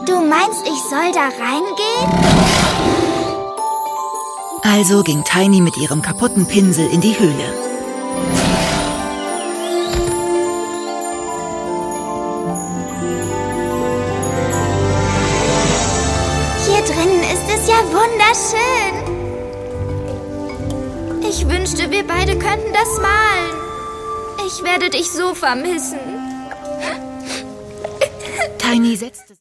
Du meinst, ich soll da reingehen? Also ging Tiny mit ihrem kaputten Pinsel in die Höhle. Hier drinnen ist es ja wunderschön. Ich wünschte, wir beide könnten das malen. Ich werde dich so vermissen. Tiny setzte